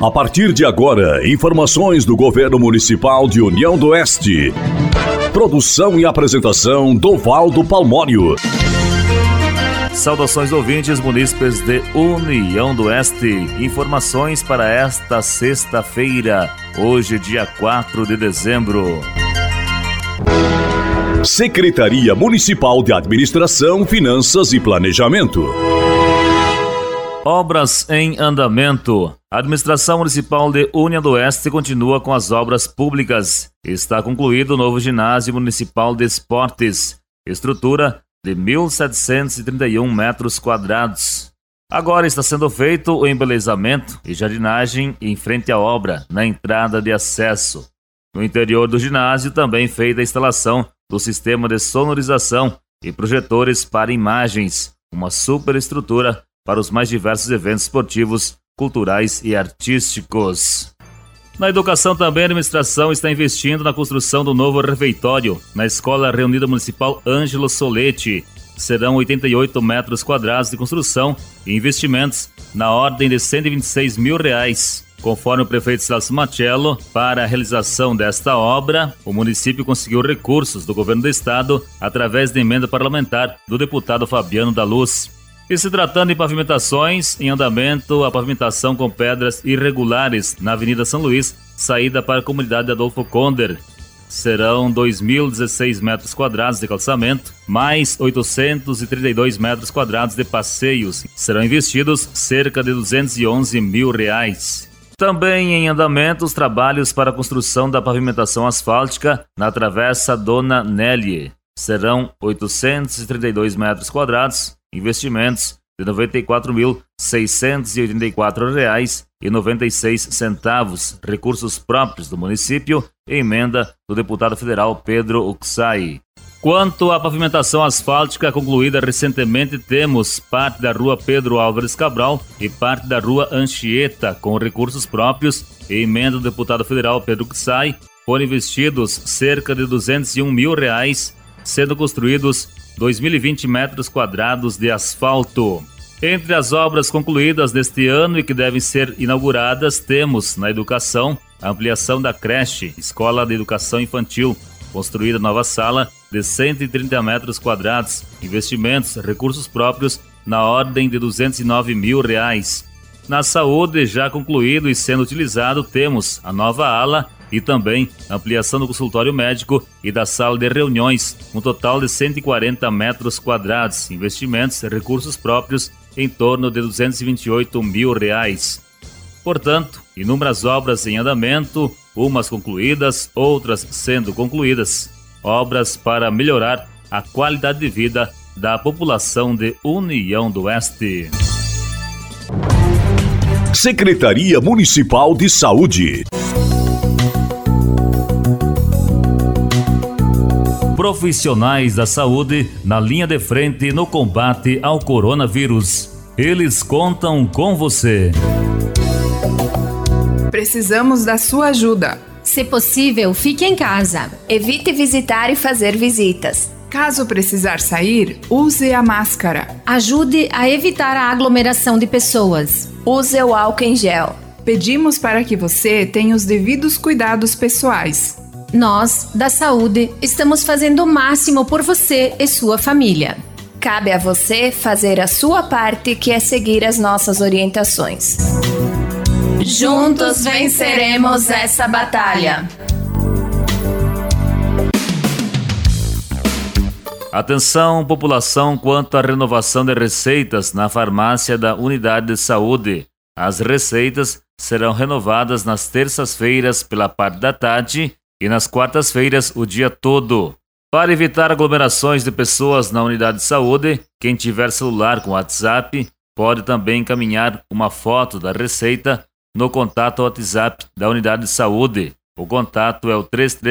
A partir de agora, informações do Governo Municipal de União do Oeste. Produção e apresentação Dovaldo Palmório. Saudações ouvintes munícipes de União do Oeste. Informações para esta sexta-feira, hoje dia 4 de dezembro. Secretaria Municipal de Administração, Finanças e Planejamento. Obras em andamento. A Administração Municipal de União do Oeste continua com as obras públicas. Está concluído o novo Ginásio Municipal de Esportes. Estrutura de 1.731 metros quadrados. Agora está sendo feito o embelezamento e jardinagem em frente à obra, na entrada de acesso. No interior do ginásio também feita a instalação do sistema de sonorização e projetores para imagens, uma superestrutura para os mais diversos eventos esportivos, culturais e artísticos. Na educação também a administração está investindo na construção do novo refeitório na Escola Reunida Municipal Ângelo Soletti. Serão 88 metros quadrados de construção e investimentos na ordem de R$126 mil. Conforme o prefeito Celso Machello, para a realização desta obra, o município conseguiu recursos do governo do estado através da emenda parlamentar do deputado Fabiano da Luz. E se tratando de pavimentações, em andamento a pavimentação com pedras irregulares na Avenida São Luís, saída para a comunidade Adolfo Conder. Serão 2.016 metros quadrados de calçamento, mais 832 metros quadrados de passeios. Serão investidos cerca de R$211 mil. Também em andamento os trabalhos para a construção da pavimentação asfáltica na Travessa Dona Nélie. Serão 832 metros quadrados, investimentos de R$94.684,96, recursos próprios do município e emenda do deputado federal Pedro Uxai. Quanto à pavimentação asfáltica concluída recentemente, temos parte da rua Pedro Álvares Cabral e parte da rua Anchieta com recursos próprios e emenda do deputado federal Pedro Uxai. Foram investidos cerca de R$201 mil, sendo construídos 2.020 metros quadrados de asfalto. Entre as obras concluídas neste ano e que devem ser inauguradas, temos na educação a ampliação da creche, Escola de Educação Infantil, construída nova sala de 130 metros quadrados, investimentos, recursos próprios na ordem de R$209 mil. Na saúde, já concluído e sendo utilizado, temos a nova ala e também ampliação do consultório médico e da sala de reuniões, um total de 140 metros quadrados, investimentos, recursos próprios em torno de R$228 mil. Portanto, inúmeras obras em andamento, umas concluídas, outras sendo concluídas. Obras para melhorar a qualidade de vida da população de União do Oeste. Secretaria Municipal de Saúde. Profissionais da saúde na linha de frente no combate ao coronavírus. Eles contam com você. Precisamos da sua ajuda. Se possível, fique em casa. Evite visitar e fazer visitas. Caso precisar sair, use a máscara. Ajude a evitar a aglomeração de pessoas. Use o álcool em gel. Pedimos para que você tenha os devidos cuidados pessoais. Nós, da saúde, estamos fazendo o máximo por você e sua família. Cabe a você fazer a sua parte, que é seguir as nossas orientações. Juntos venceremos essa batalha. Atenção, população, quanto à renovação de receitas na farmácia da Unidade de Saúde. As receitas serão renovadas nas terças-feiras pela parte da tarde e nas quartas-feiras o dia todo. Para evitar aglomerações de pessoas na unidade de saúde, quem tiver celular com WhatsApp pode também encaminhar uma foto da receita no contato WhatsApp da unidade de saúde. O contato é o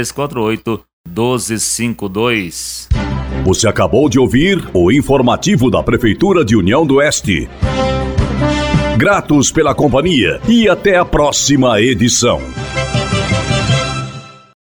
3348-1252. Você acabou de ouvir o informativo da Prefeitura de União do Oeste. Gratos pela companhia e até a próxima edição.